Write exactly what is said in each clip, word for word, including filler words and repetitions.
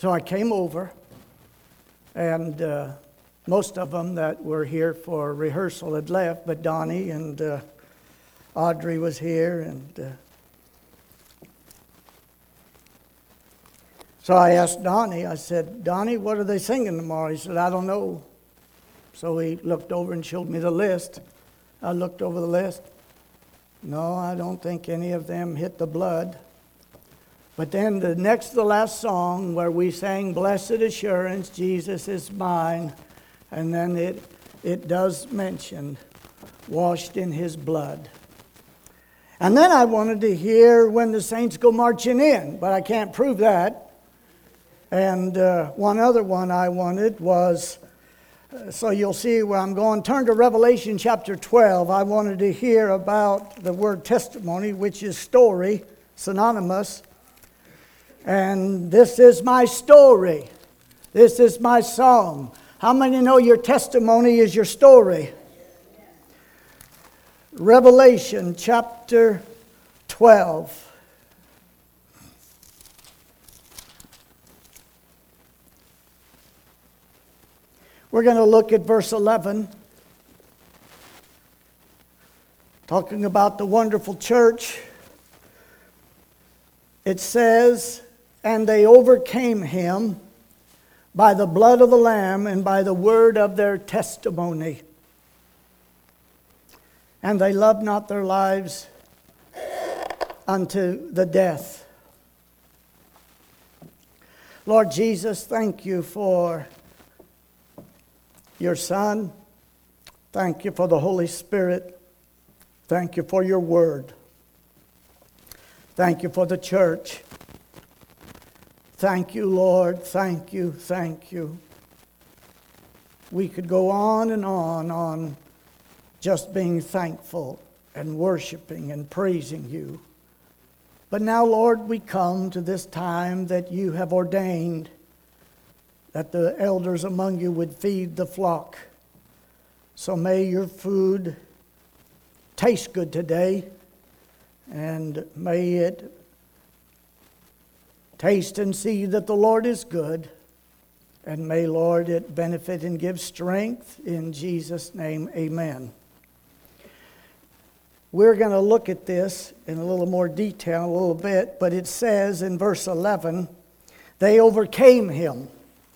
So I came over, and uh, most of them that were here for rehearsal had left, but Donnie and uh, Audrey was here, and uh, so I asked Donnie, I said, Donnie, what are they singing tomorrow? He said, I don't know. So he looked over and showed me the list. I looked over the list. No, I don't think any of them hit the blood. But then the next to the last song where we sang, Blessed Assurance, Jesus is mine. And then it, it does mention, washed in his blood. And then I wanted to hear When the Saints Go Marching In, but I can't prove that. And uh, one other one I wanted was, uh, so you'll see where I'm going. Turn to Revelation chapter twelve. I wanted to hear about the word testimony, which is story, synonymous. And this is my story. This is my song. How many know your testimony is your story? Revelation chapter twelve. We're going to look at verse eleven. Talking about the wonderful church. It says, and they overcame him by the blood of the Lamb and by the word of their testimony. And they loved not their lives unto the death. Lord Jesus, thank you for your Son. Thank you for the Holy Spirit. Thank you for your word. Thank you for the church. Thank you, Lord. Thank you, thank you. We could go on and on on just being thankful and worshiping and praising you. But now, Lord, we come to this time that you have ordained that the elders among you would feed the flock. So may your food taste good today, and may it taste and see that the Lord is good. And may, Lord, it benefit and give strength. In Jesus' name, amen. We're going to look at this in a little more detail, a little bit. But it says in verse eleven, they overcame him.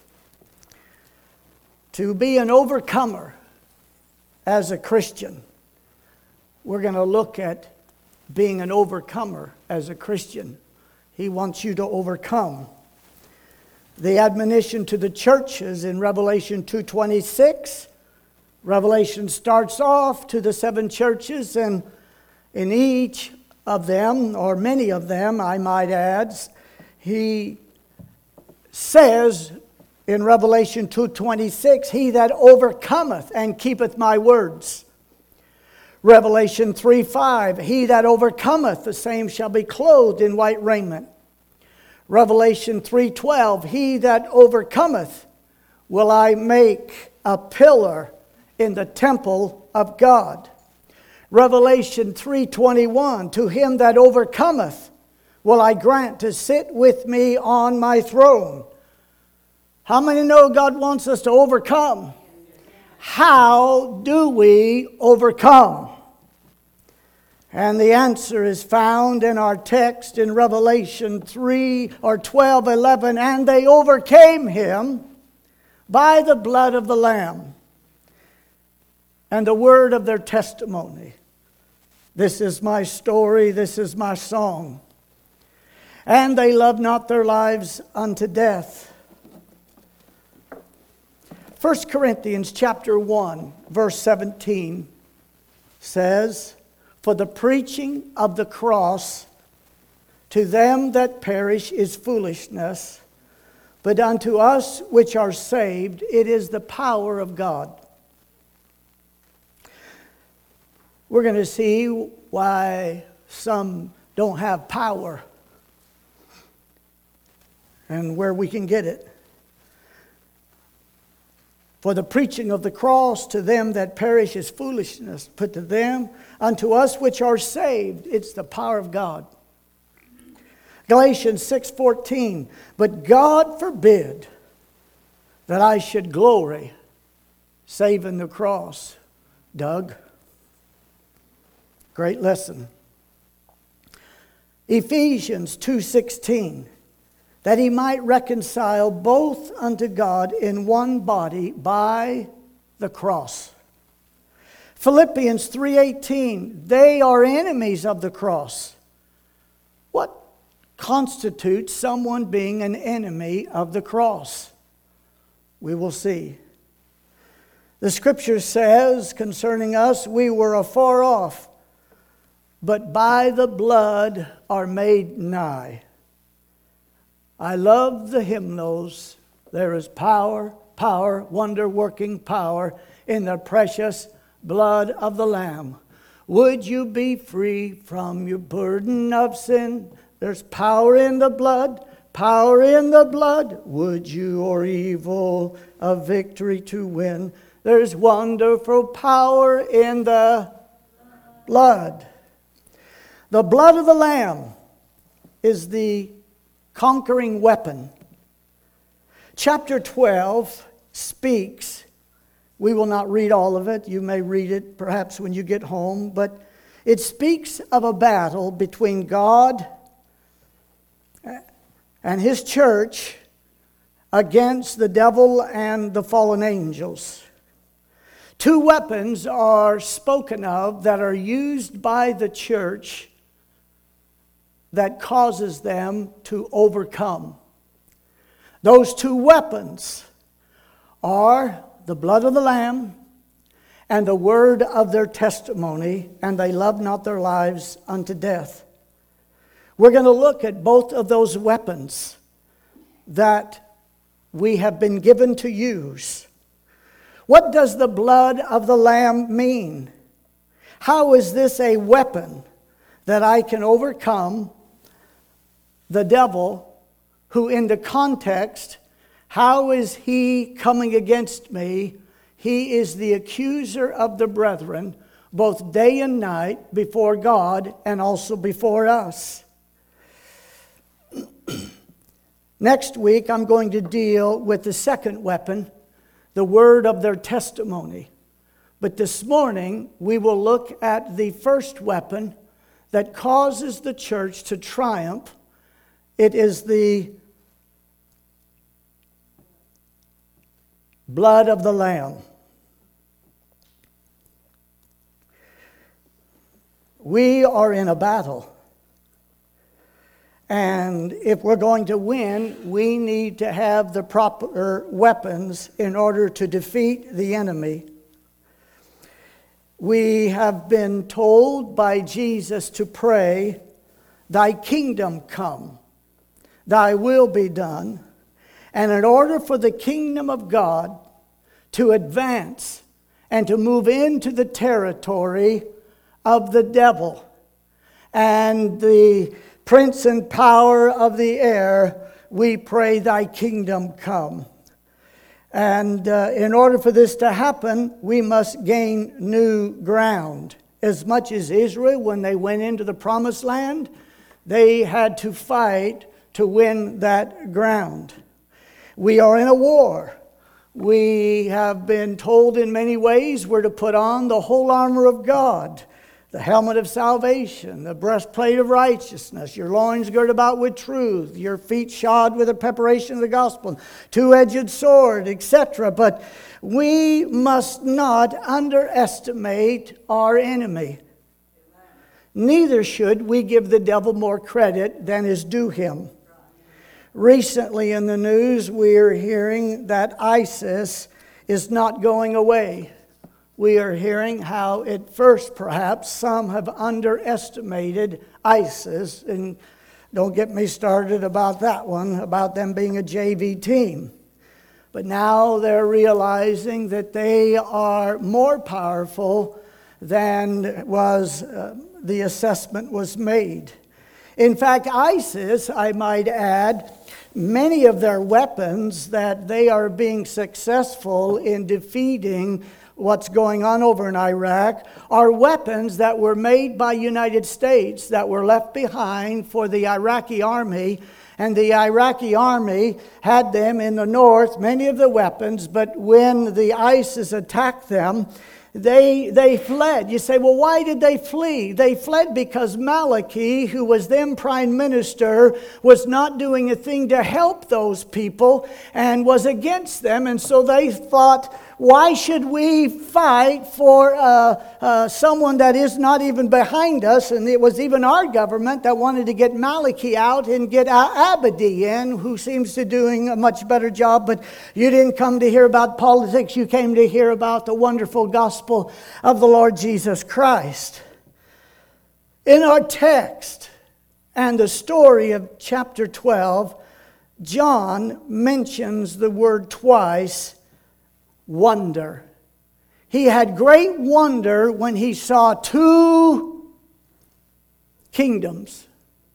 To be an overcomer as a Christian, we're going to look at being an overcomer as a Christian. He wants you to overcome. The admonition to the churches in Revelation two twenty-six. Revelation starts off to the seven churches, and in each of them, or many of them, I might add, he says in Revelation two twenty-six, he that overcometh and keepeth my words. Revelation three five, he that overcometh, the same shall be clothed in white raiment. Revelation three twelve, he that overcometh will I make a pillar in the temple of God. Revelation three twenty-one, to him that overcometh will I grant to sit with me on my throne. How many know God wants us to overcome? How do we overcome? And the answer is found in our text in Revelation three or twelve eleven. And they overcame him by the blood of the Lamb and the word of their testimony. This is my story, this is my song. And they loved not their lives unto death. First Corinthians chapter one, verse seventeen says, for the preaching of the cross to them that perish is foolishness, but unto us which are saved it is the power of God. We're going to see why some don't have power and where we can get it. For the preaching of the cross to them that perish is foolishness, but to them, unto us which are saved, it's the power of God. Galatians six fourteen, but God forbid that I should glory save in the cross. Doug, great lesson. Ephesians two sixteen, that he might reconcile both unto God in one body by the cross. Philippians three eighteen, they are enemies of the cross. What constitutes someone being an enemy of the cross? We will see. The scripture says concerning us, we were afar off, but by the blood are made nigh. I love the hymnals. There is power, power, wonder-working power in the precious blood of the Lamb. Would you be free from your burden of sin? There's power in the blood, power in the blood. Would you or evil a victory to win? There's wonderful power in the blood. The blood of the Lamb is the conquering weapon. Chapter twelve speaks. We will not read all of it. You may read it perhaps when you get home. But it speaks of a battle between God and His church against the devil and the fallen angels. Two weapons are spoken of that are used by the church that causes them to overcome. Those two weapons are the blood of the Lamb and the word of their testimony, and they love not their lives unto death. We're going to look at both of those weapons that we have been given to use. What does the blood of the Lamb mean? How is this a weapon that I can overcome the devil, who in the context, how is he coming against me? He is the accuser of the brethren, both day and night, before God and also before us. Next week, I'm going to deal with the second weapon, the word of their testimony. But this morning, we will look at the first weapon that causes the church to triumph. It is the blood of the Lamb. We are in a battle. And if we're going to win, we need to have the proper weapons in order to defeat the enemy. We have been told by Jesus to pray, "Thy kingdom come, thy will be done." And in order for the kingdom of God to advance and to move into the territory of the devil and the prince and power of the air, we pray, "Thy kingdom come." And uh, in order for this to happen, we must gain new ground. As much as Israel, when they went into the promised land, they had to fight to win that ground. We are in a war. We have been told in many ways we're to put on the whole armor of God, the helmet of salvation, the breastplate of righteousness, your loins girded about with truth, your feet shod with the preparation of the gospel, two-edged sword, et cetera. But we must not underestimate our enemy. Neither should we give the devil more credit than is due him. Recently in the news, we are hearing that ISIS is not going away. We are hearing how at first perhaps some have underestimated ISIS. And don't get me started about that one, about them being a J V team. But now they're realizing that they are more powerful than was uh, the assessment was made. In fact, ISIS, I might add, many of their weapons that they are being successful in defeating what's going on over in Iraq are weapons that were made by United States that were left behind for the Iraqi army. And the Iraqi army had them in the north, many of the weapons, but when the ISIS attacked them, They they fled. You say, well, why did they flee? They fled because Maliki, who was then prime minister, was not doing a thing to help those people and was against them. And so they thought, why should we fight for uh, uh, someone that is not even behind us? And it was even our government that wanted to get Maliki out and get Abadi in, who seems to be doing a much better job. But you didn't come to hear about politics. You came to hear about the wonderful gospel of the Lord Jesus Christ. In our text and the story of chapter twelve, John mentions the word twice, wonder. He had great wonder when he saw two kingdoms.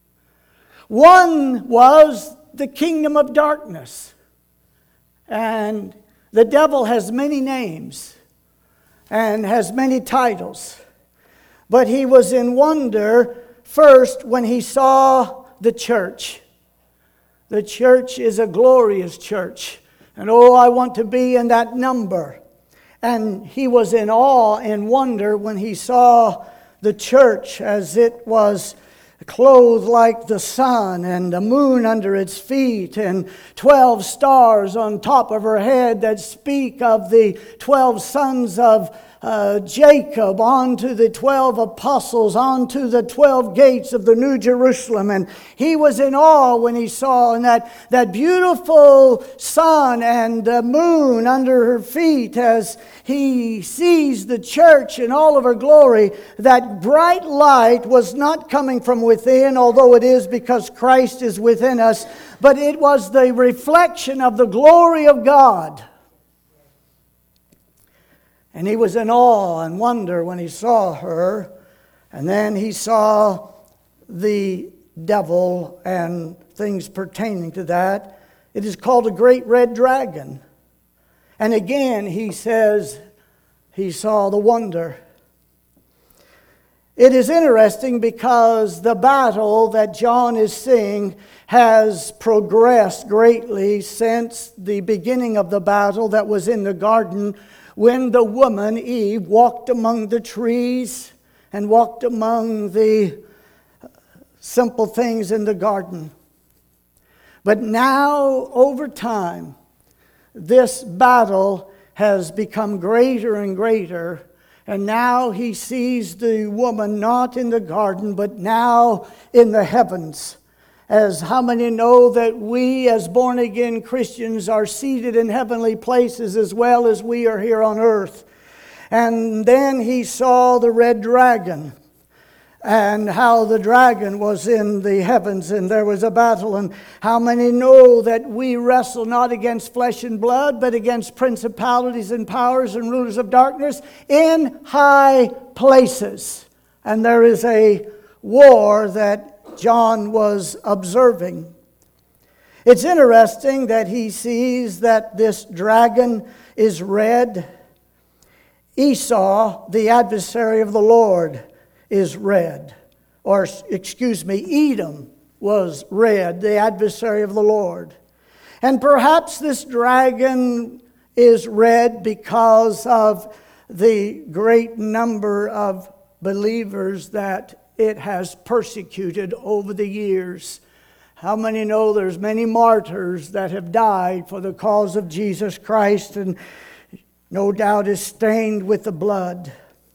One was the kingdom of darkness. And the devil has many names and has many titles. But he was in wonder first when he saw the church. The church is a glorious church. And oh, I want to be in that number. And he was in awe and wonder when he saw the church as it was clothed like the sun and the moon under its feet and twelve stars on top of her head that speak of the twelve sons of Uh, Jacob, on to the twelve apostles, on to the twelve gates of the New Jerusalem. And he was in awe when he saw in that, that beautiful sun and the moon under her feet as he sees the church in all of her glory. That bright light was not coming from within, although it is because Christ is within us, but it was the reflection of the glory of God. And he was in awe and wonder when he saw her. And then he saw the devil and things pertaining to that. It is called a great red dragon. And again he says he saw the wonder. It is interesting because the battle that John is seeing has progressed greatly since the beginning of the battle that was in the garden, when the woman, Eve, walked among the trees and walked among the simple things in the garden. But now, over time, this battle has become greater and greater. And now he sees the woman not in the garden, but now in the heavens. As how many know that we as born-again Christians are seated in heavenly places as well as we are here on earth. And then he saw the red dragon, and how the dragon was in the heavens and there was a battle. And how many know that we wrestle not against flesh and blood, but against principalities and powers and rulers of darkness in high places. And there is a war that John was observing. It's interesting that he sees that this dragon is red. Esau, the adversary of the Lord, is red. Or, excuse me, Edom was red, the adversary of the Lord. And perhaps this dragon is red because of the great number of believers that it has persecuted over the years. How many know there's many martyrs that have died for the cause of Jesus Christ, and no doubt is stained with the blood.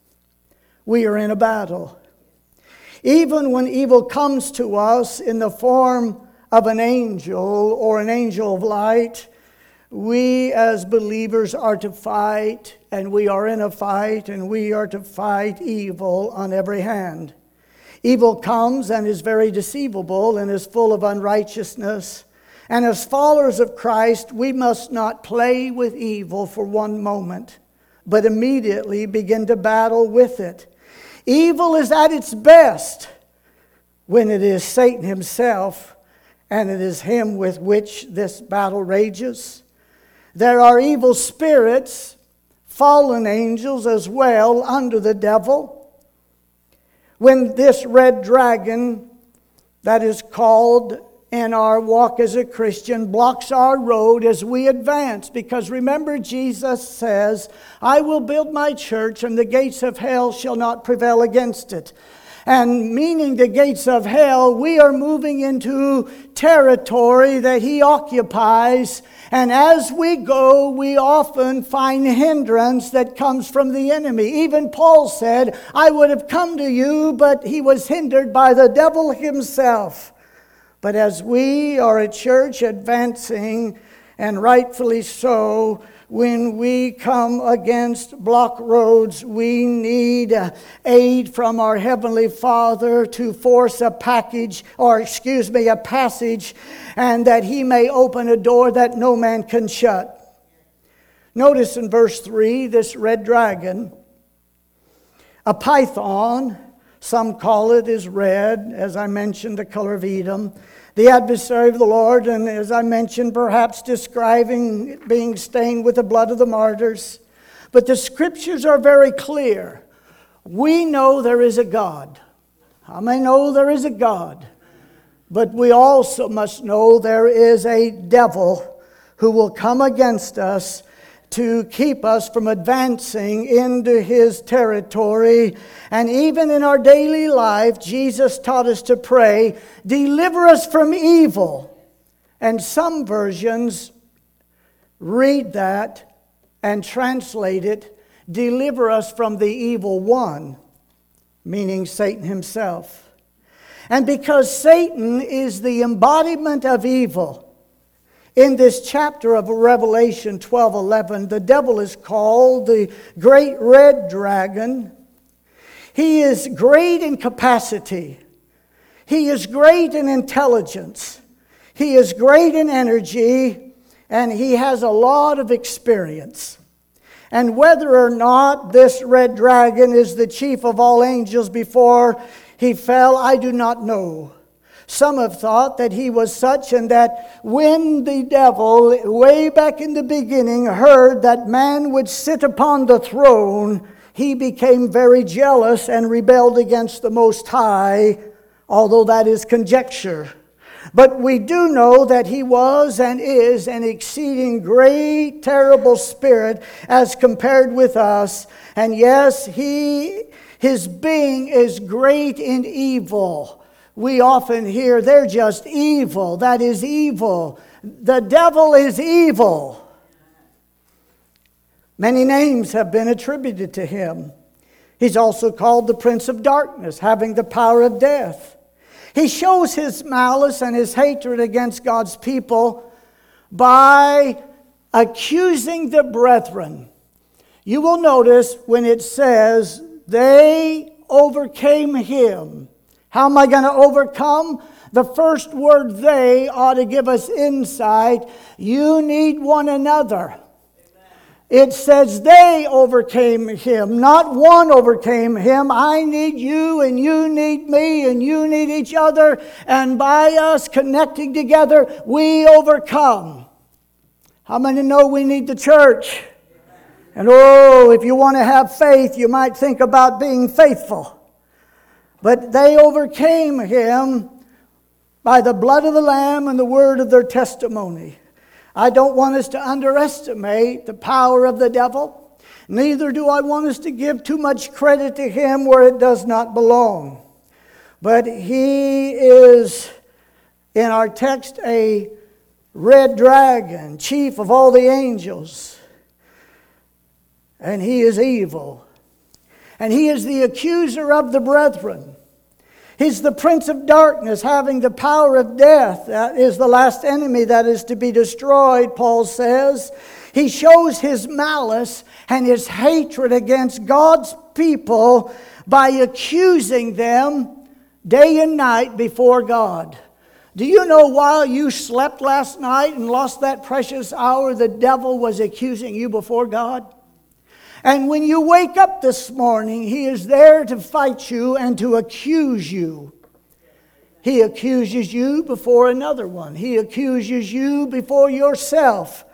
We are in a battle. Even when evil comes to us in the form of an angel or an angel of light, we as believers are to fight, and we are in a fight, and we are to fight evil on every hand. Evil comes and is very deceivable and is full of unrighteousness. And as followers of Christ, we must not play with evil for one moment, but immediately begin to battle with it. Evil is at its best when it is Satan himself, and it is him with which this battle rages. There are evil spirits fallen angels as well under the devil. When this red dragon that is called in our walk as a Christian blocks our road as we advance. Because remember, Jesus says, I will build my church and the gates of hell shall not prevail against it. And meaning the gates of hell, we are moving into territory that he occupies. And as we go, we often find hindrance that comes from the enemy. Even Paul said, I would have come to you, but he was hindered by the devil himself. But as we are a church advancing, and rightfully so, when we come against block roads, we need aid from our Heavenly Father to force a package, or excuse me, a passage, and that He may open a door that no man can shut. Notice in verse three, this red dragon, a python, some call it is red, as I mentioned, the color of Edom. The adversary of the Lord, and as I mentioned, perhaps describing it being stained with the blood of the martyrs. But the scriptures are very clear. We know there is a God. I may know there is a God. But we also must know there is a devil who will come against us to keep us from advancing into his territory. And even in our daily life, Jesus taught us to pray, deliver us from evil. And some versions read that and translate it, deliver us from the evil one, meaning Satan himself. And because Satan is the embodiment of evil, in this chapter of Revelation twelve eleven, the devil is called the great red dragon. He is great in capacity. He is great in intelligence. He is great in energy. And he has a lot of experience. And whether or not this red dragon is the chief of all angels before he fell, I do not know. Some have thought that he was such, and that when the devil, way back in the beginning, heard that man would sit upon the throne, he became very jealous and rebelled against the Most High, although that is conjecture. But we do know that he was and is an exceeding great, terrible spirit as compared with us. And yes, he, his being is great in evil. We often hear they're just evil. That is evil. The devil is evil. Many names have been attributed to him. He's also called the Prince of Darkness, having the power of death. He shows his malice and his hatred against God's people by accusing the brethren. You will notice when it says they overcame him. How am I going to overcome? The first word they ought to give us insight. You need one another. Amen. It says they overcame him, not one overcame him. I need you and you need me and you need each other. And by us connecting together, we overcome. How many know we need the church? Amen. And oh, if you want to have faith, you might think about being faithful. But they overcame him by the blood of the Lamb and the word of their testimony. I don't want us to underestimate the power of the devil. Neither do I want us to give too much credit to him where it does not belong. But he is, in our text, a red dragon, chief of all the angels. And he is evil. And he is the accuser of the brethren. He's the prince of darkness, having the power of death. That is the last enemy that is to be destroyed, Paul says. He shows his malice and his hatred against God's people by accusing them day and night before God. Do you know while you slept last night and lost that precious hour, the devil was accusing you before God? And when you wake up this morning, he is there to fight you and to accuse you. He accuses you before another one. He accuses you before yourself.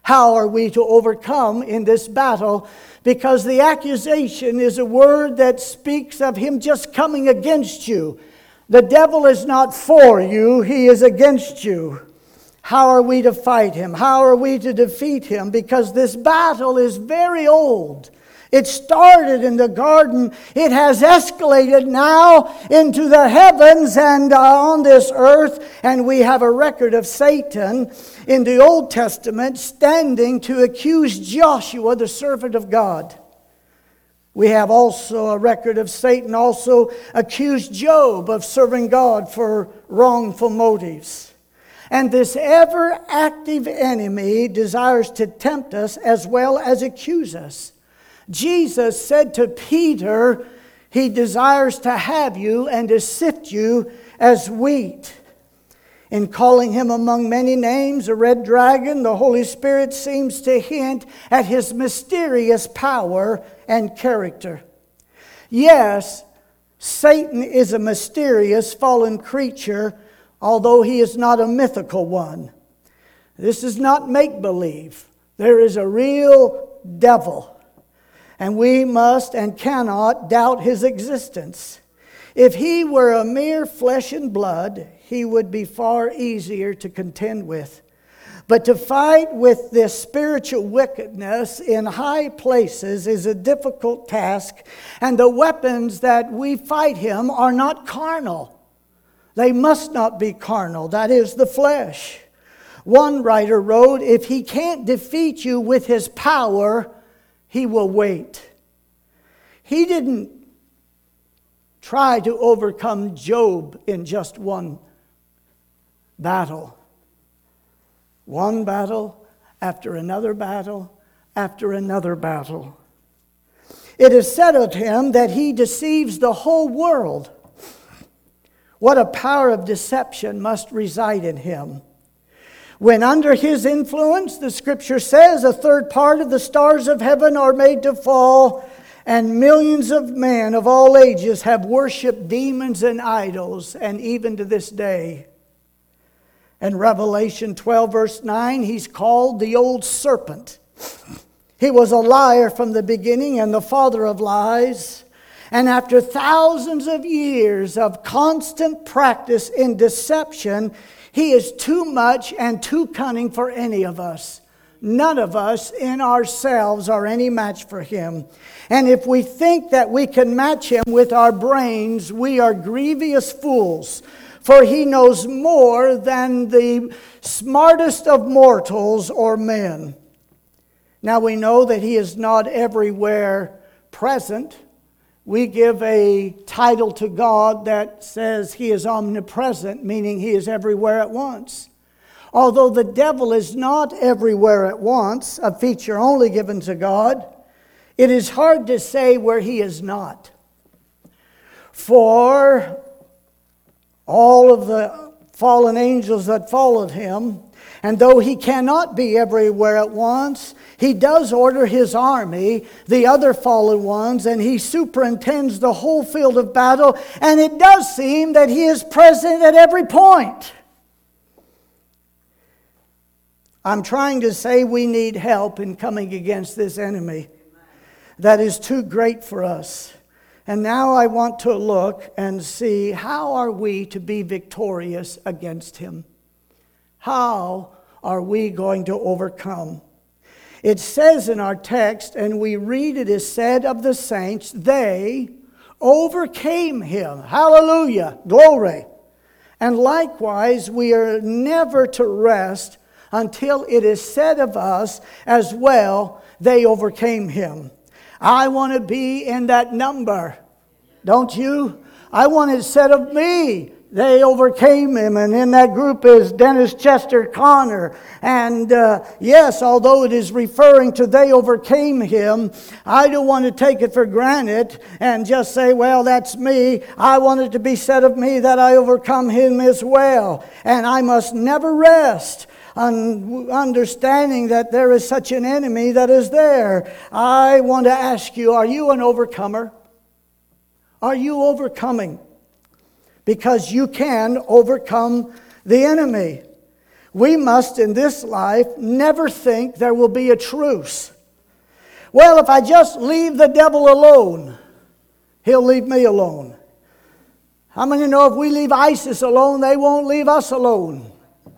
How are we to overcome in this battle? Because the accusation is a word that speaks of him just coming against you. The devil is not for you, he is against you. How are we to fight him? How are we to defeat him? Because this battle is very old. It started in the garden. It has escalated now into the heavens and uh, on this earth. And we have a record of Satan in the Old Testament standing to accuse Joshua, the servant of God. We have also a record of Satan also accused Job of serving God for wrongful motives. And this ever-active enemy desires to tempt us as well as accuse us. Jesus said to Peter, he desires to have you and to sift you as wheat. In calling him among many names a red dragon, the Holy Spirit seems to hint at his mysterious power and character. Yes, Satan is a mysterious fallen creature, although he is not a mythical one. This is not make-believe. There is a real devil. And we must and cannot doubt his existence. If he were a mere flesh and blood, he would be far easier to contend with. But to fight with this spiritual wickedness in high places is a difficult task, and the weapons that we fight him are not carnal. They must not be carnal, that is, the flesh. One writer wrote, if he can't defeat you with his power, he will wait. He didn't try to overcome Job in just one battle. One battle after another battle after another battle. It is said of him that he deceives the whole world. What a power of deception must reside in him. When under his influence, the scripture says, a third part of the stars of heaven are made to fall, and millions of men of all ages have worshipped demons and idols, and even to this day. In Revelation twelve, verse nine, he's called the old serpent. He was a liar from the beginning and the father of lies. And after thousands of years of constant practice in deception, he is too much and too cunning for any of us. None of us in ourselves are any match for him. And if we think that we can match him with our brains, we are grievous fools. For he knows more than the smartest of mortals or men. Now we know that he is not everywhere present. We give a title to God that says he is omnipresent, meaning he is everywhere at once. Although the devil is not everywhere at once, a feature only given to God, it is hard to say where he is not. For all of the fallen angels that followed him, and though he cannot be everywhere at once, he does order his army, the other fallen ones, and he superintends the whole field of battle, and it does seem that he is present at every point. I'm trying to say we need help in coming against this enemy that is too great for us. And now I want to look and see, how are we to be victorious against him? How are we going to overcome? It says in our text, and we read, it is said of the saints, they overcame him. Hallelujah. Glory. And likewise, we are never to rest until it is said of us as well, they overcame him. I want to be in that number. Don't you? I want it said of me, they overcame him. And in that group is Dennis Chester Connor. And uh, yes, although it is referring to they overcame him, I don't want to take it for granted and just say, well, that's me. I want it to be said of me that I overcome him as well. And I must never rest, understanding that there is such an enemy that is there. I want to ask you, are you an overcomer? Are you overcoming? Because you can overcome the enemy. we must in this life never think there will be a truce. Well, if I just leave the devil alone, he'll leave me alone. How many know if we leave ISIS alone, they won't leave us alone?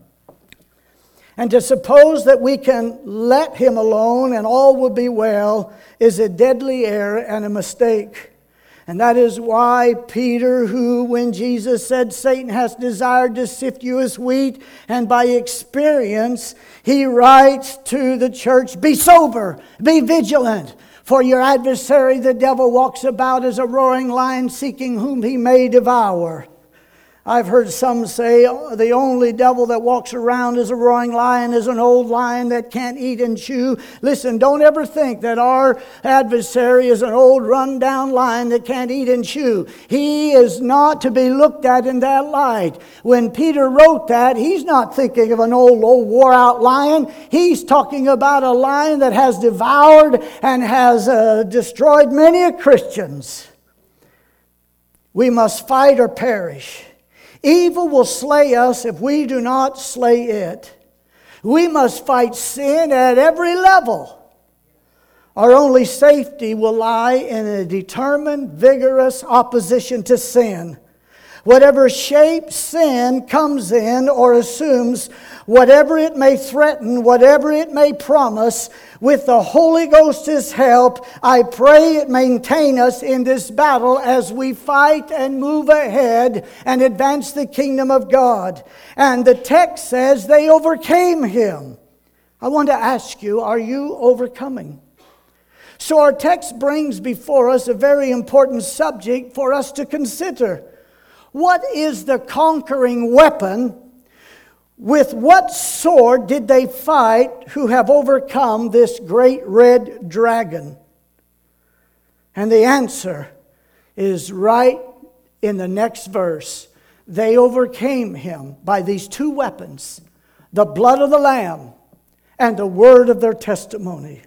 And to suppose that we can let him alone and all will be well is a deadly error and a mistake. And that is why Peter, who when Jesus said Satan has desired to sift you as wheat, and by experience he writes to the church, be sober, be vigilant. For your adversary, the devil, walks about as a roaring lion seeking whom he may devour. I've heard some say the only devil that walks around as a roaring lion is an old lion that can't eat and chew. Listen, don't ever think that our adversary is an old run-down lion that can't eat and chew. He is not to be looked at in that light. When Peter wrote that, he's not thinking of an old, old wore-out lion. He's talking about a lion that has devoured and has uh, destroyed many Christians. We must fight or perish. Evil will slay us if we do not slay it. We must fight sin at every level. Our only safety will lie in a determined, vigorous opposition to sin. Whatever shape sin comes in or assumes, whatever it may threaten, whatever it may promise, with the Holy Ghost's help, I pray it maintain us in this battle as we fight and move ahead and advance the kingdom of God. And the text says they overcame him. I want to ask you, are you overcoming? So our text brings before us a very important subject for us to consider. What is the conquering weapon? With what sword did they fight who have overcome this great red dragon? And the answer is right in the next verse. They overcame him by these two weapons, the blood of the Lamb and the word of their testimony.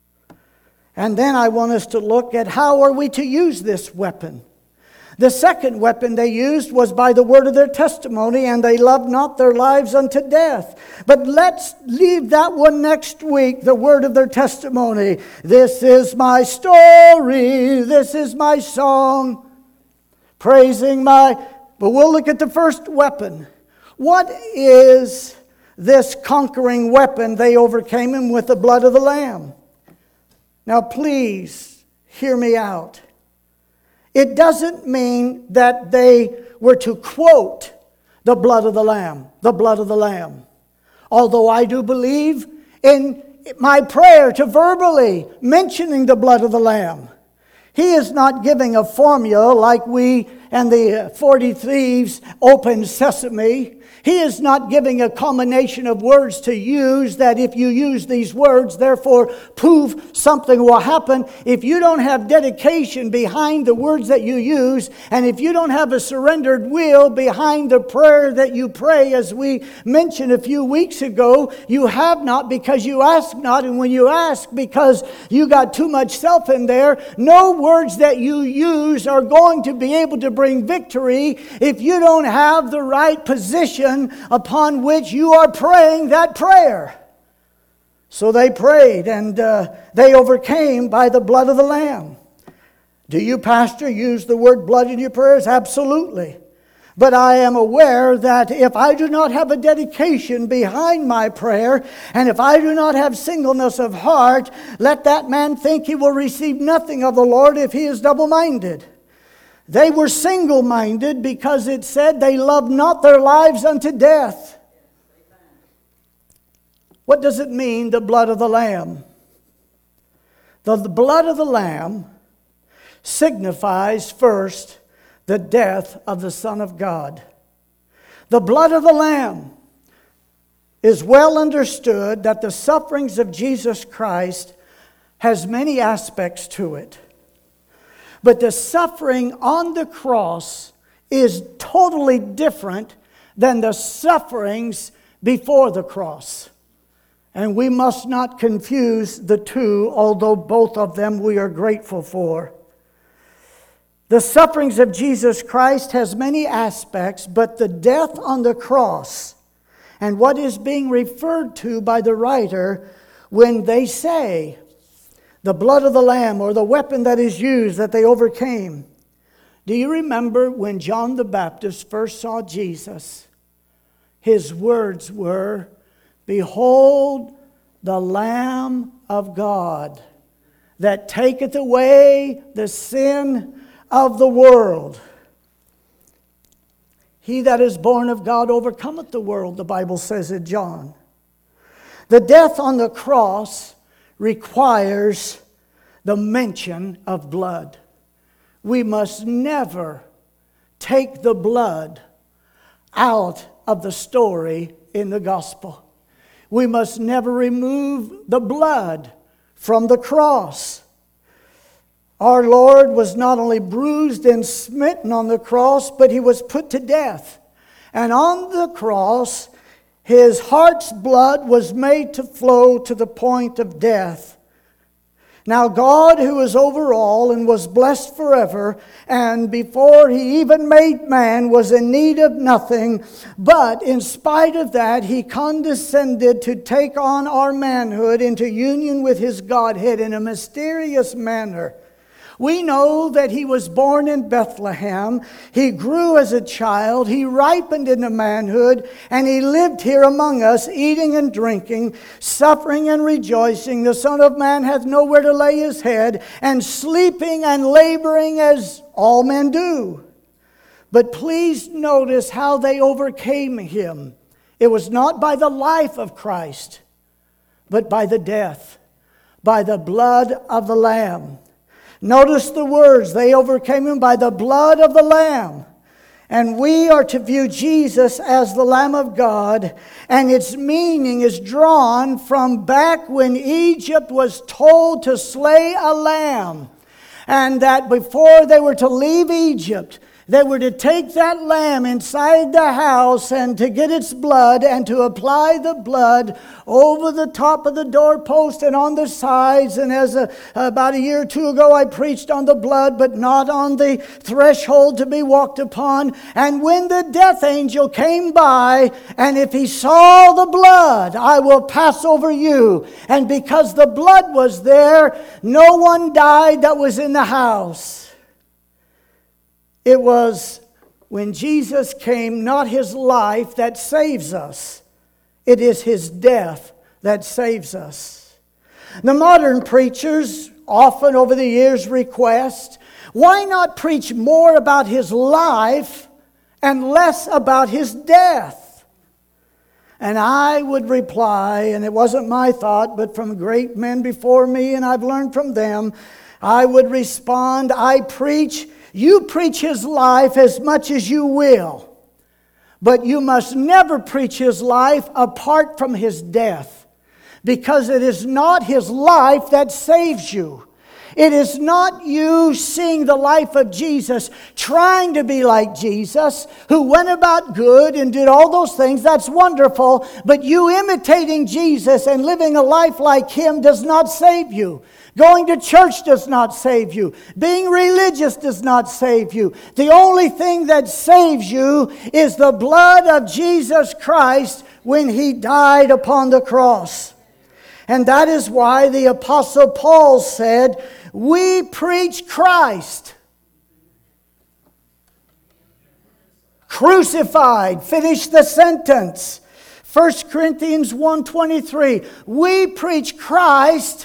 And then I want us to look at how are we to use this weapon. The second weapon they used was by the word of their testimony, and they loved not their lives unto death. But let's leave that one next week, the word of their testimony. This is my story, this is my song, praising my... But we'll look at the first weapon. What is this conquering weapon? They overcame him with the blood of the Lamb. Now please, hear me out. It doesn't mean that they were to quote the blood of the Lamb, the blood of the Lamb. Although I do believe in my prayer to verbally mentioning the blood of the Lamb. He is not giving a formula like we and the forty thieves opened sesame. He is not giving a combination of words to use that if you use these words, therefore prove something will happen. If you don't have dedication behind the words that you use, and if you don't have a surrendered will behind the prayer that you pray, as we mentioned a few weeks ago, you have not because you ask not, and when you ask because you got too much self in there, no words that you use are going to be able to bring victory if you don't have the right position upon which you are praying that prayer. So they prayed and uh, they overcame by the blood of the Lamb. Do you, pastor, use the word blood in your prayers? Absolutely. But I am aware that if I do not have a dedication behind my prayer, and if I do not have singleness of heart, let that man think he will receive nothing of the Lord if he is double-minded. They were single-minded because it said they loved not their lives unto death. What does it mean, the blood of the Lamb? The, the blood of the Lamb signifies first the death of the Son of God. The blood of the Lamb is well understood that the sufferings of Jesus Christ has many aspects to it. But the suffering on the cross is totally different than the sufferings before the cross. And we must not confuse the two, although both of them we are grateful for. The sufferings of Jesus Christ has many aspects, but the death on the cross and what is being referred to by the writer when they say the blood of the Lamb, or the weapon that is used that they overcame. Do you remember when John the Baptist first saw Jesus? His words were, "Behold the Lamb of God, that taketh away the sin of the world." He that is born of God overcometh the world, the Bible says in John. The death on the cross requires the mention of blood. We must never take the blood out of the story in the gospel. We must never remove the blood from the cross. Our Lord was not only bruised and smitten on the cross, but he was put to death. And on the cross, his heart's blood was made to flow to the point of death. Now God, who is over all and was blessed forever, and before he even made man, was in need of nothing, but in spite of that, he condescended to take on our manhood into union with his Godhead in a mysterious manner. We know that he was born in Bethlehem. He grew as a child. He ripened into manhood. And he lived here among us, eating and drinking, suffering and rejoicing. The Son of Man hath nowhere to lay his head, and sleeping and laboring as all men do. But please notice how they overcame him. It was not by the life of Christ, but by the death, by the blood of the Lamb. Notice the words, they overcame him by the blood of the Lamb. And we are to view Jesus as the Lamb of God, and its meaning is drawn from back when Egypt was told to slay a lamb. And that before they were to leave Egypt, they were to take that lamb inside the house and to get its blood and to apply the blood over the top of the doorpost and on the sides. And as a, about a year or two ago I preached on the blood, but not on the threshold to be walked upon. And when the death angel came by, and if he saw the blood, I will pass over you. And because the blood was there, no one died that was in the house. It was when Jesus came, not his life that saves us. It is his death that saves us. The modern preachers often over the years request, why not preach more about his life and less about his death? And I would reply, and it wasn't my thought, but from great men before me, and I've learned from them, I would respond, I preach You preach his life as much as you will, but you must never preach his life apart from his death, because it is not his life that saves you. It is not you seeing the life of Jesus, trying to be like Jesus, who went about good and did all those things. That's wonderful, but you imitating Jesus and living a life like him does not save you. Going to church does not save you. Being religious does not save you. The only thing that saves you is the blood of Jesus Christ when he died upon the cross. And that is why the Apostle Paul said, we preach Christ crucified. Finish the sentence. First Corinthians one twenty-three. We preach Christ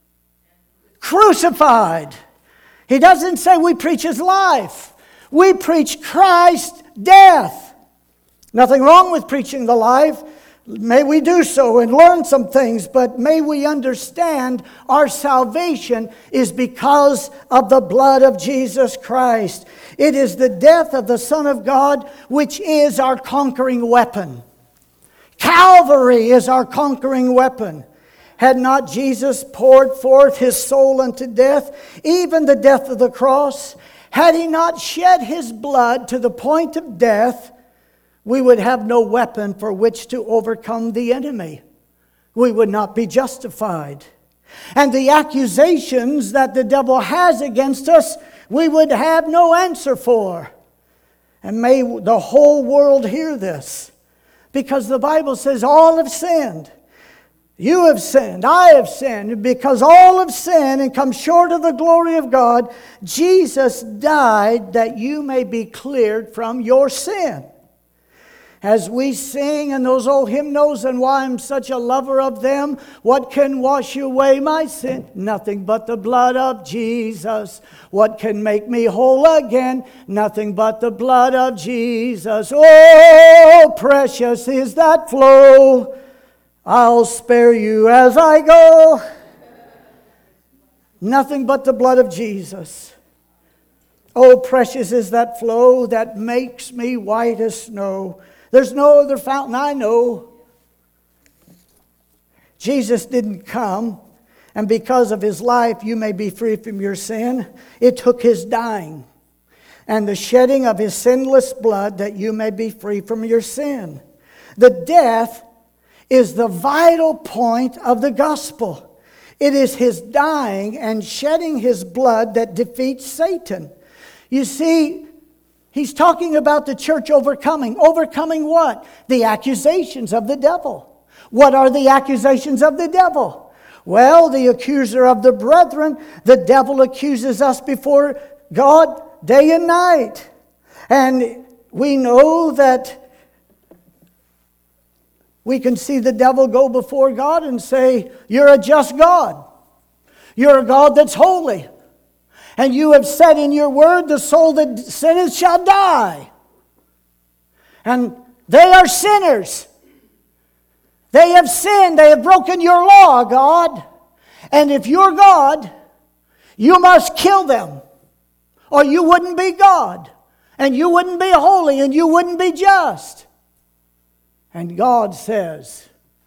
crucified. He doesn't say we preach his life. We preach Christ's death. Nothing wrong with preaching the life. May we do so and learn some things, but may we understand our salvation is because of the blood of Jesus Christ. It is the death of the Son of God which is our conquering weapon. Calvary is our conquering weapon. Had not Jesus poured forth his soul unto death, even the death of the cross, had he not shed his blood to the point of death, we would have no weapon for which to overcome the enemy. We would not be justified. And the accusations that the devil has against us, we would have no answer for. And may the whole world hear this. Because the Bible says all have sinned. You have sinned, I have sinned, because all have sinned and come short of the glory of God. Jesus died that you may be cleared from your sin. As we sing in those old hymnals, and why I'm such a lover of them, what can wash away my sin? Nothing but the blood of Jesus. What can make me whole again? Nothing but the blood of Jesus. Oh, precious is that flow. I'll spare you as I go. Nothing but the blood of Jesus. Oh, precious is that flow that makes me white as snow. There's no other fountain I know. Jesus didn't come, and because of his life, you may be free from your sin. It took his dying and the shedding of his sinless blood that you may be free from your sin. The death is the vital point of the gospel. It is his dying and shedding his blood that defeats Satan. You see, he's talking about the church overcoming. Overcoming what? The accusations of the devil. What are the accusations of the devil? Well, the accuser of the brethren, the devil accuses us before God day and night. And we know that we can see the devil go before God and say, you're a just God. You're a God that's holy. And you have said in your word, the soul that sinneth shall die. And they are sinners. They have sinned. They have broken your law, God. And if you're God, you must kill them. Or you wouldn't be God. And you wouldn't be holy. And you wouldn't be just. And God says,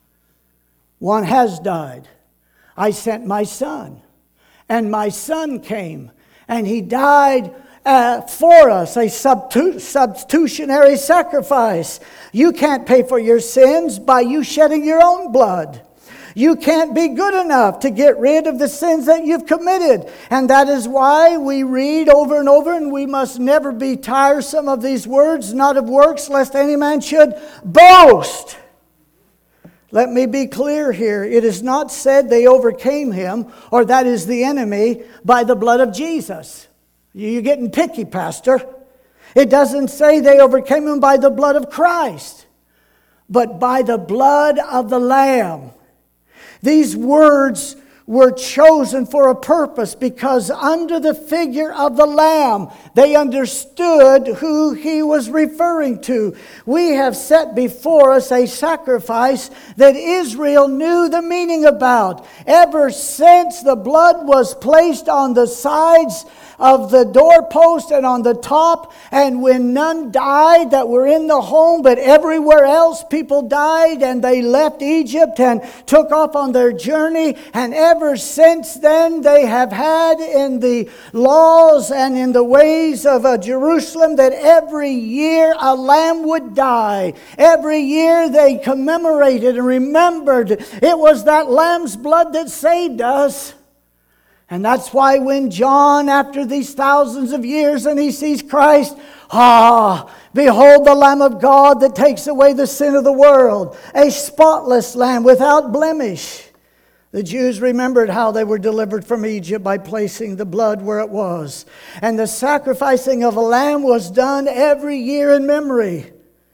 one has died. I sent my son. And my son came. And he died uh, for us, a subtu- substitutionary sacrifice. You can't pay for your sins by you shedding your own blood. You can't be good enough to get rid of the sins that you've committed. And that is why we read over and over, and we must never be tiresome of these words, not of works, lest any man should boast. Let me be clear here. It is not said they overcame him, or that is the enemy, by the blood of Jesus. You're getting picky, Pastor. It doesn't say they overcame him by the blood of Christ, but by the blood of the Lamb. These words were chosen for a purpose, because under the figure of the Lamb, they understood who he was referring to. We have set before us a sacrifice that Israel knew the meaning about. Ever since the blood was placed on the sides of the doorpost and on the top, and when none died that were in the home, but everywhere else people died, and they left Egypt and took off on their journey. And ever since then they have had in the laws and in the ways of uh, Jerusalem that every year a lamb would die. Every year they commemorated and remembered it was that lamb's blood that saved us. And that's why when John, after these thousands of years, and he sees Christ, ah, behold the Lamb of God that takes away the sin of the world, a spotless lamb without blemish. The Jews remembered how they were delivered from Egypt by placing the blood where it was. And the sacrificing of a lamb was done every year in memory.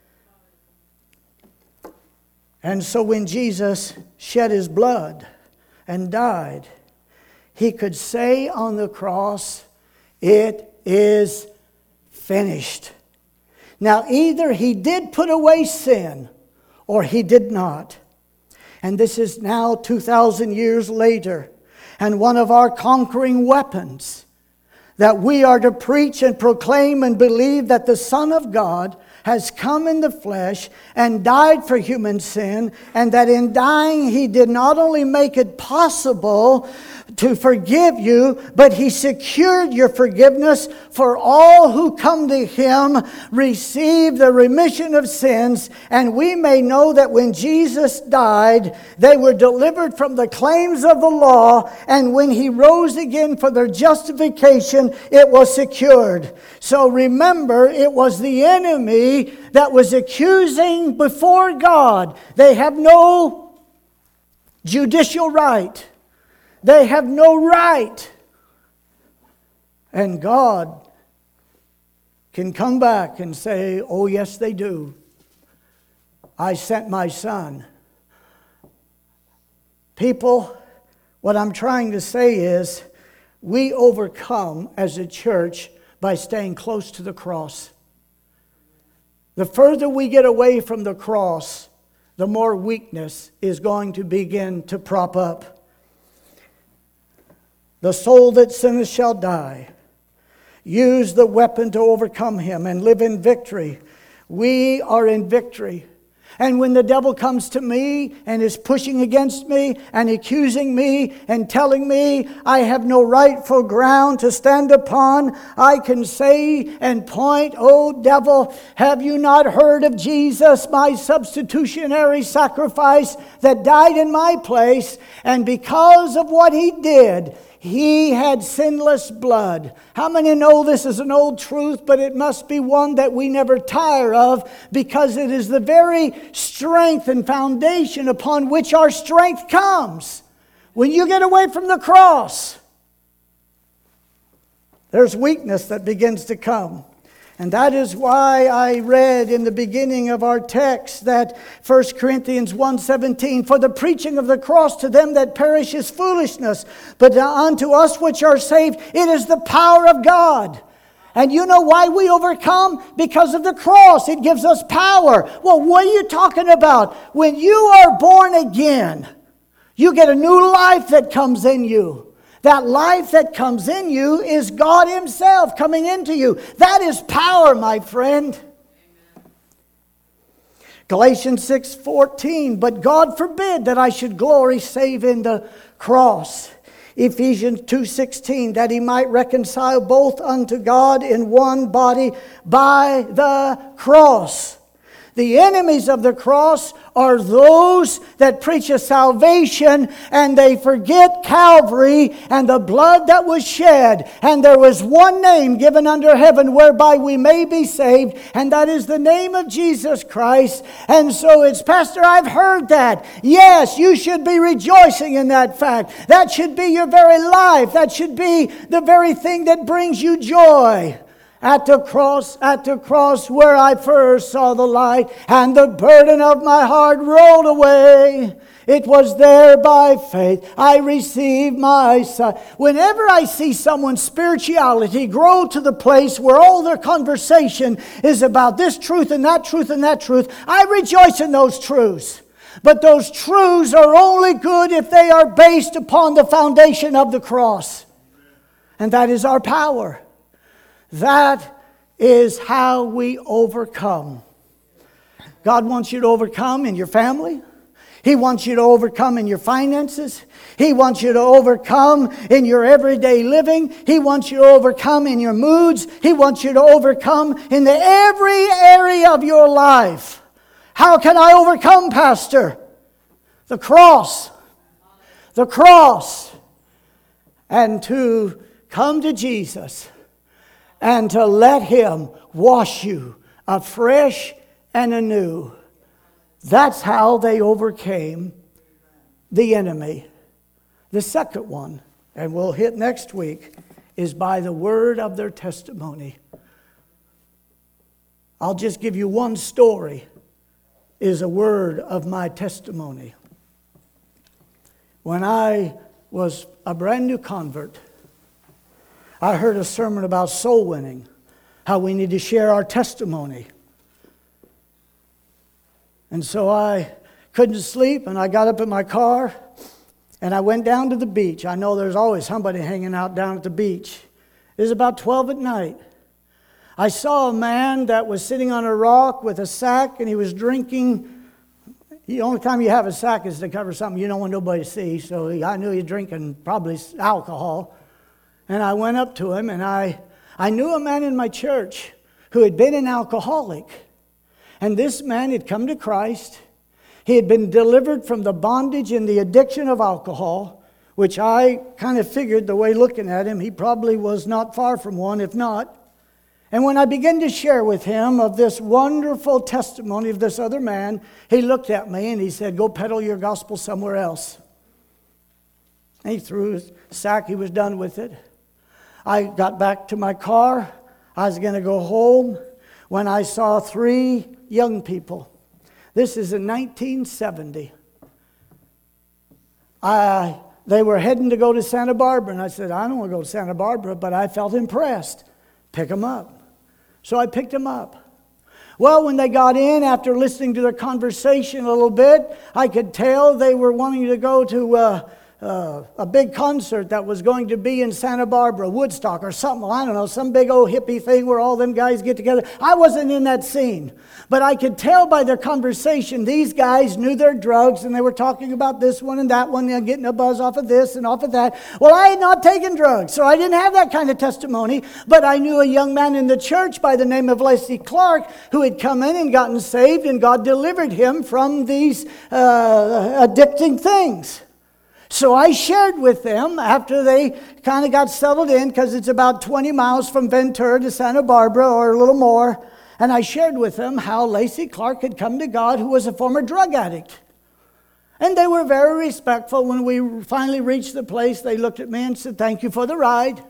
And so when Jesus shed his blood and died, he could say on the cross, it is finished. Now, either he did put away sin or he did not. And this is now two thousand years later. And one of our conquering weapons that we are to preach and proclaim and believe that the Son of God has come in the flesh and died for human sin, and that in dying he did not only make it possible to forgive you, but He secured your forgiveness for all who come to Him, receive the remission of sins, and we may know that when Jesus died, they were delivered from the claims of the law, and when He rose again for their justification, it was secured. So remember, it was the enemy that was accusing before God. They have no judicial right. They have no right. And God can come back and say, oh yes they do. I sent my Son. People, what I'm trying to say is, we overcome as a church by staying close to the cross. The further we get away from the cross, the more weakness is going to begin to prop up. The soul that sinneth shall die. Use the weapon to overcome him and live in victory. We are in victory. And when the devil comes to me and is pushing against me and accusing me and telling me I have no rightful ground to stand upon, I can say and point, oh devil, have you not heard of Jesus, my substitutionary sacrifice that died in my place? And because of what He did, He had sinless blood. How many know this is an old truth, but it must be one that we never tire of, because it is the very strength and foundation upon which our strength comes. When you get away from the cross, there's weakness that begins to come. And that is why I read in the beginning of our text that First Corinthians one seventeen, for the preaching of the cross to them that perish is foolishness, but unto us which are saved, it is the power of God. And you know why we overcome? Because of the cross. It gives us power. Well, what are you talking about? When you are born again, you get a new life that comes in you. That life that comes in you is God Himself coming into you. That is power, my friend. Amen. Galatians six fourteen, but God forbid that I should glory save in the cross. Ephesians two sixteen, that He might reconcile both unto God in one body by the cross. The enemies of the cross are those that preach a salvation and they forget Calvary and the blood that was shed. And there was one name given under heaven whereby we may be saved, and that is the name of Jesus Christ. And so it's, Pastor, I've heard that. Yes, you should be rejoicing in that fact. That should be your very life. That should be the very thing that brings you joy. At the cross, at the cross where I first saw the light, and the burden of my heart rolled away. It was there by faith I received my sight. Whenever I see someone's spirituality grow to the place where all their conversation is about this truth and that truth and that truth, I rejoice in those truths. But those truths are only good if they are based upon the foundation of the cross. And that is our power. That is how we overcome. God wants you to overcome in your family. He wants you to overcome in your finances. He wants you to overcome in your everyday living. He wants you to overcome in your moods. He wants you to overcome in the every area of your life. How can I overcome, Pastor? The cross. The cross. And to come to Jesus and to let Him wash you afresh and anew. That's how they overcame the enemy. The second one, and we'll hit next week, is by the word of their testimony. I'll just give you one story, is a word of my testimony. When I was a brand new convert, I heard a sermon about soul winning, how we need to share our testimony. And so I couldn't sleep, and I got up in my car, and I went down to the beach. I know there's always somebody hanging out down at the beach. It was about twelve at night. I saw a man that was sitting on a rock with a sack, and he was drinking The only time you have a sack is to cover something you don't want nobody to see. So I knew he was drinking probably alcohol. And I went up to him, and I, I knew a man in my church who had been an alcoholic. And this man had come to Christ. He had been delivered from the bondage and the addiction of alcohol, which I kind of figured, the way looking at him, he probably was not far from one, if not. And when I began to share with him of this wonderful testimony of this other man, he looked at me and he said, "Go peddle your gospel somewhere else." And he threw his sack. He was done with it. I got back to my car. I was going to go home when I saw three young people. This is in nineteen seventy. I, they were heading to go to Santa Barbara, and I said, "I don't want to go to Santa Barbara," but I felt impressed. Pick them up. So I picked them up. Well, when they got in, after listening to their conversation a little bit, I could tell they were wanting to go to uh, uh, a big concert that was going to be in Santa Barbara, Woodstock or something. I don't know, some big old hippie thing where all them guys get together. I wasn't in that scene. But I could tell by their conversation, these guys knew their drugs, and they were talking about this one and that one, and getting a buzz off of this and off of that. Well, I had not taken drugs, so I didn't have that kind of testimony. But I knew a young man in the church by the name of Lacey Clark who had come in and gotten saved, and God delivered him from these uh, addicting things. So I shared with them after they kind of got settled in, because it's about twenty miles from Ventura to Santa Barbara, or a little more. And I shared with them how Lacey Clark had come to God, who was a former drug addict. And they were very respectful. When we finally reached the place, they looked at me and said, "Thank you for the ride."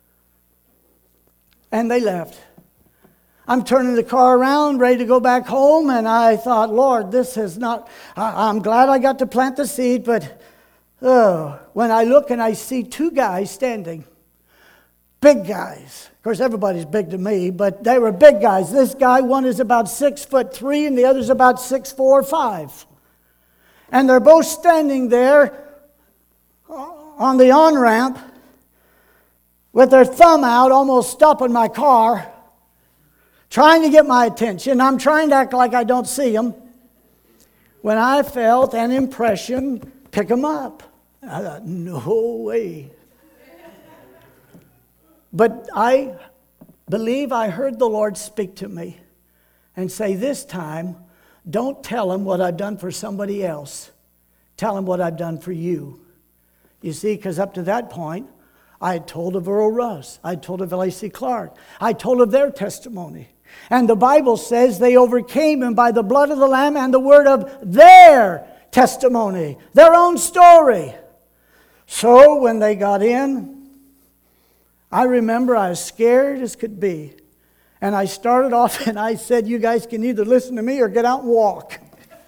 And they left. I'm turning the car around, ready to go back home, and I thought, Lord, this is not, I, I'm glad I got to plant the seed, but oh, when I look and I see two guys standing, big guys. Of course, everybody's big to me, but they were big guys. This guy, one is about six foot three, and the other's about six, four, five. And they're both standing there on the on-ramp with their thumb out, almost stopping my car, trying to get my attention. I'm trying to act like I don't see them. When I felt an impression, pick them up. I thought, no way. But I believe I heard the Lord speak to me and say, this time, don't tell him what I've done for somebody else. Tell him what I've done for you. You see, because up to that point, I had told of Earl Russ. I told of Lacey Clark. I told of their testimony. And the Bible says they overcame him by the blood of the Lamb and the word of their testimony, their own story. So when they got in, I remember I was scared as could be. And I started off and I said, "You guys can either listen to me or get out and walk."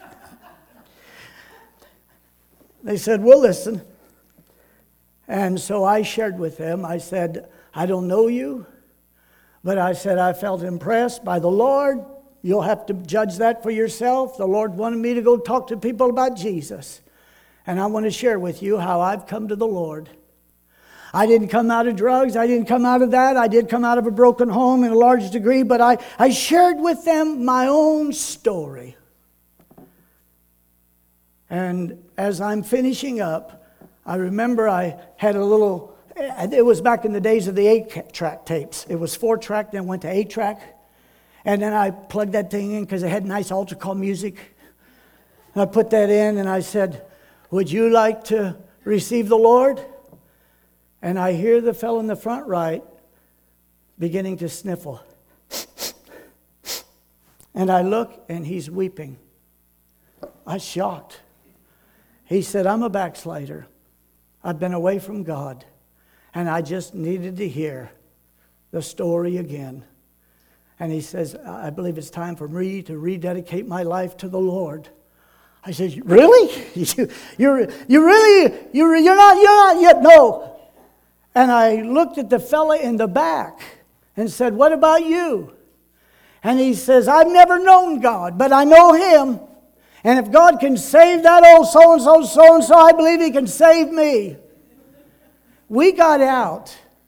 They said, "We'll listen." And so I shared with them. I said, "I don't know you, but I said I felt impressed by the Lord. You'll have to judge that for yourself. The Lord wanted me to go talk to people about Jesus. And I want to share with you how I've come to the Lord. I didn't come out of drugs. I didn't come out of that. I did come out of a broken home in a large degree, but I, I shared with them my own story. And as I'm finishing up, I remember I had a little, it was back in the days of the eight-track tapes. It was four-track, then went to eight-track. And then I plugged that thing in because it had nice altar call music. And I put that in and I said, "Would you like to receive the Lord?" And I hear the fellow in the front right beginning to sniffle. And I look and he's weeping. I was shocked. He said, "I'm a backslider. I've been away from God. And I just needed to hear the story again." And he says, "I believe it's time for me to rededicate my life to the Lord." I said, "Really? you, you're, you really, you're, you're not, you're not yet, no." And I looked at the fella in the back and said, "What about you?" And he says, "I've never known God, but I know him. And if God can save that old so-and-so, so-and-so, I believe he can save me." We got out.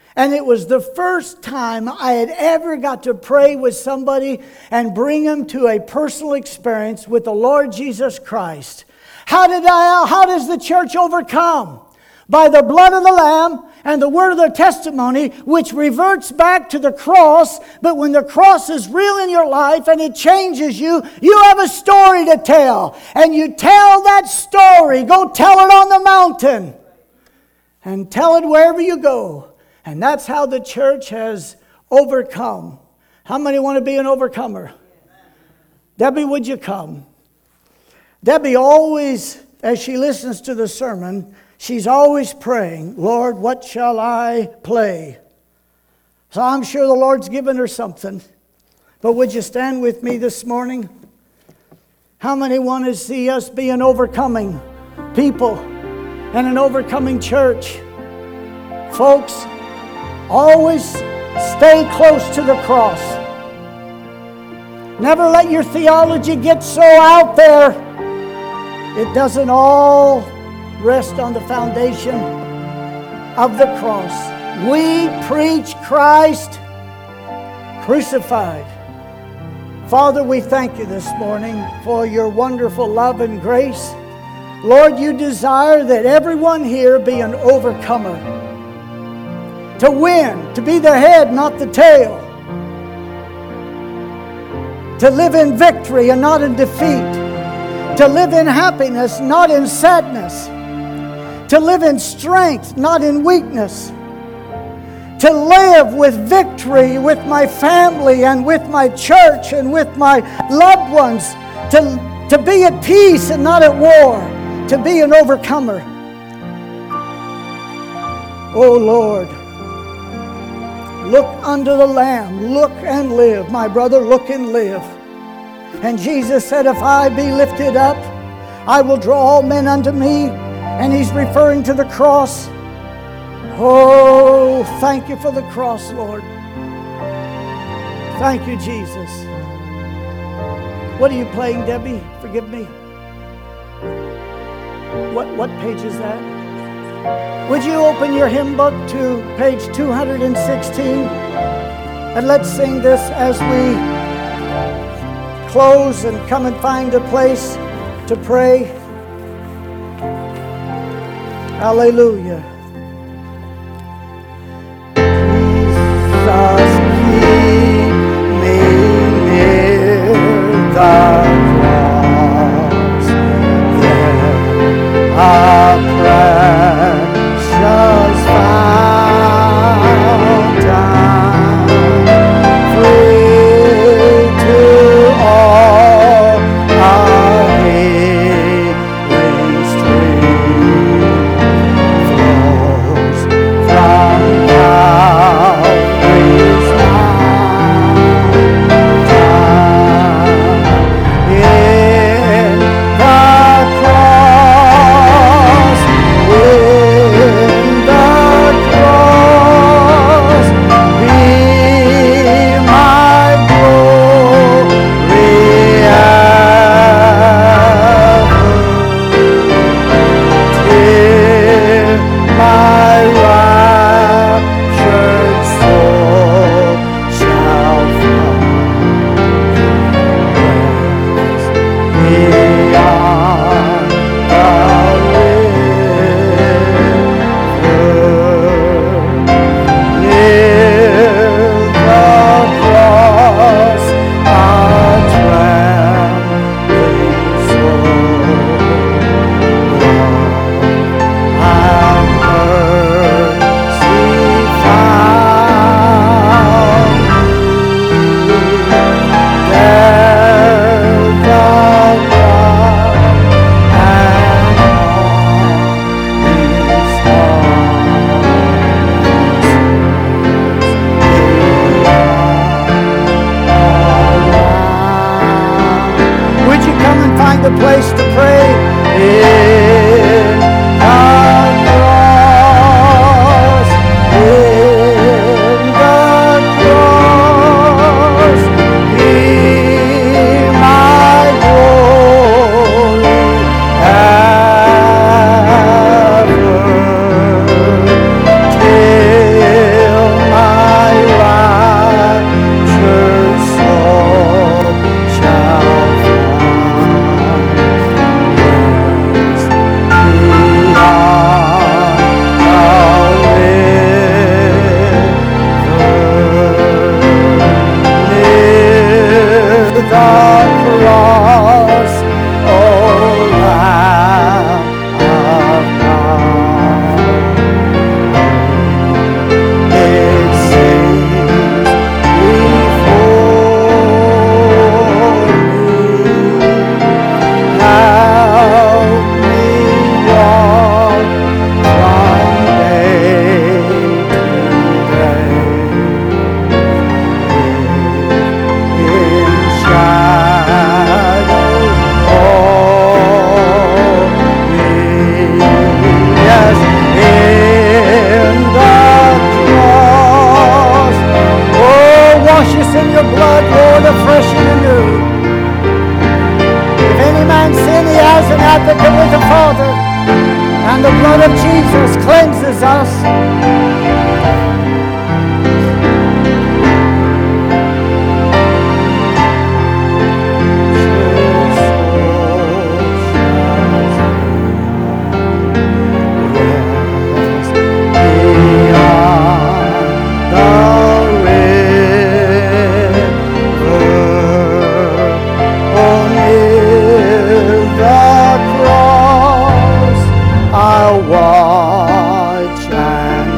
And it was the first time I had ever got to pray with somebody and bring them to a personal experience with the Lord Jesus Christ. How did I, how does the church overcome? By the blood of the Lamb and the word of their testimony, which reverts back to the cross. But when the cross is real in your life and it changes you, you have a story to tell. And you tell that story. Go tell it on the mountain. And tell it wherever you go. And that's how the church has overcome. How many want to be an overcomer? Debbie, would you come? Debbie always, as she listens to the sermon, she's always praying, Lord, what shall I play? So I'm sure the Lord's given her something. But would you stand with me this morning? How many want to see us be an overcoming people and an overcoming church? Folks, always stay close to the cross. Never let your theology get so out there. It doesn't all rest on the foundation of the cross. We preach Christ crucified. Father, we thank you this morning for your wonderful love and grace. Lord, you desire that everyone here be an overcomer. To win, to be the head, not the tail. To live in victory and not in defeat. To live in happiness, not in sadness. To live in strength, not in weakness. To live with victory with my family and with my church and with my loved ones. To, to be at peace and not at war. To be an overcomer. Oh Lord, look unto the Lamb. Look and live. My brother, look and live. And Jesus said, if I be lifted up, I will draw all men unto me. And he's referring to the cross. Oh, thank you for the cross, Lord. Thank you, Jesus. What are you playing, Debbie? Forgive me. What, what page is that? Would you open your hymn book to page two hundred sixteen? And let's sing this as we close and come and find a place to pray. Hallelujah. Jesus, keep me near the cross. There a precious fountain, free to all a healing stream flows from Calvary's mountain. In the cross I'll watch and